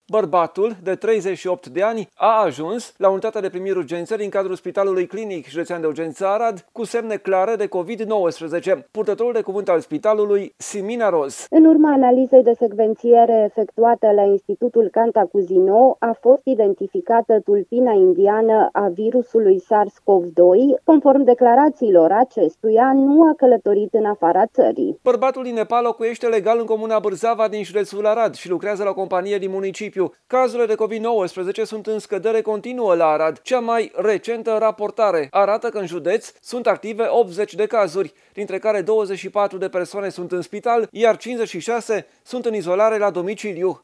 Bărbatul, de 38 de ani, a ajuns la unitatea de primiri urgențe din cadrul Spitalului Clinic Județean de Urgență Arad cu semne clare de COVID-19. Purtătorul de cuvânt al spitalului, Simina Roz. În urma analizei de secvențiere efectuată la Institutul Cantacuzino, a fost identificată tulpina indiană a virusului SARS-CoV-2. Conform declarațiilor acestuia, nu a călătorit în afara țării. Bărbatul din Nepal locuiește legal în comuna Bârzava din județul Arad și lucrează la o companie din municipiu. Cazurile de COVID-19 sunt în scădere continuă la Arad. Cea mai recentă raportare arată că în județ sunt active 80 de cazuri, dintre care 24 de persoane sunt în spital, iar 56 sunt în izolare la domiciliu.